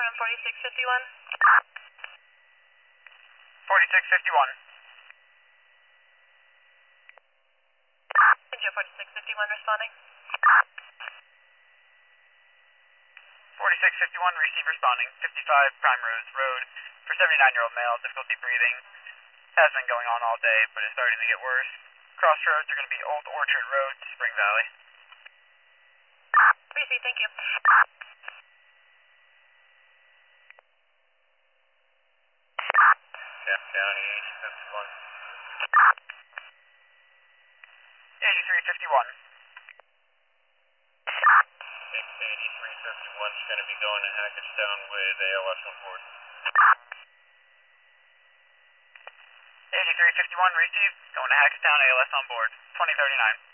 confirm 4651. 4651. Joe 4651 responding. 4651, receive responding. 55 Primrose Road for 79-year-old male, difficulty breathing. Has been going on all day, but it's starting to get worse. Crossroads are going to be Old Orchard Road to Spring Valley. Receive, thank you. Cap County 8051. 8351. 8351 is going to be going to Hackettstown with ALS on board. 8351, receive. Going to Hackettstown, ALS on board. 2039.